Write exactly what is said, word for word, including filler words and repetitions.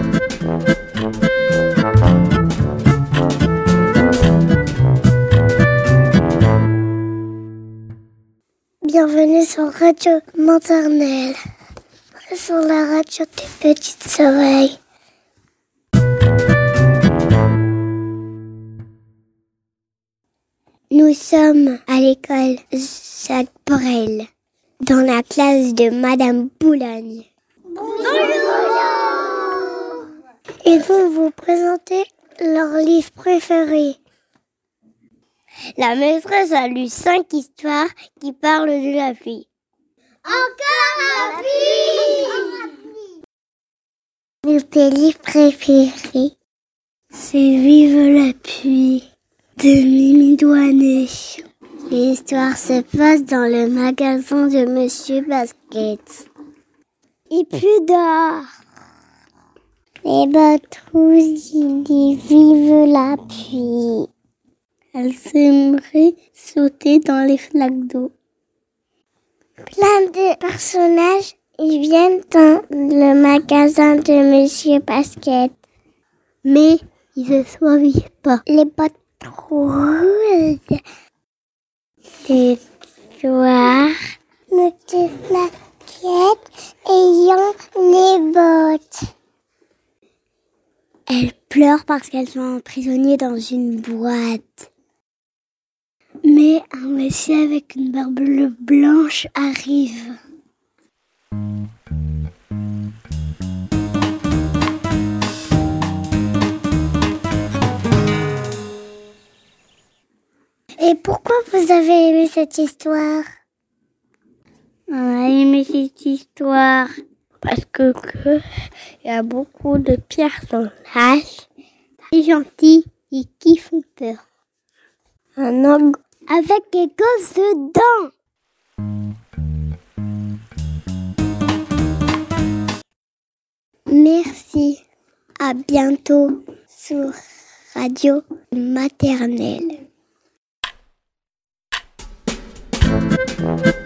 Bienvenue sur Radio Maternelle, sur la radio des petites oreilles. Nous sommes à l'école Jacques Brel, dans la classe de Madame Boulogne. Bonjour! Ils vont vous présenter leur livre préféré. La maîtresse a lu cinq histoires qui parlent de la pluie. Encore la pluie! Notre livre préféré, c'est Vive la pluie de Mimi Douanet. L'histoire se passe dans le magasin de Monsieur Basket. Il pleut dehors. Les bottes rouges, il dit Vive la pluie. Elle s'aimerait sauter dans les flaques d'eau. Plein de personnages, ils viennent dans le magasin de Monsieur Basket. Mais ils ne survivent pas. Les bottes rouges, les noirs, Monsieur Basket ayant les bottes. Elles pleurent parce qu'elles sont emprisonnées dans une boîte. Mais un monsieur avec une barbe blanche arrive. Et pourquoi vous avez aimé cette histoire? On a aimé cette histoire parce que, que y a beaucoup de personnages très gentils et qui font peur. Un homme avec des gosses dedans. Merci. À bientôt sur Radio Maternelle.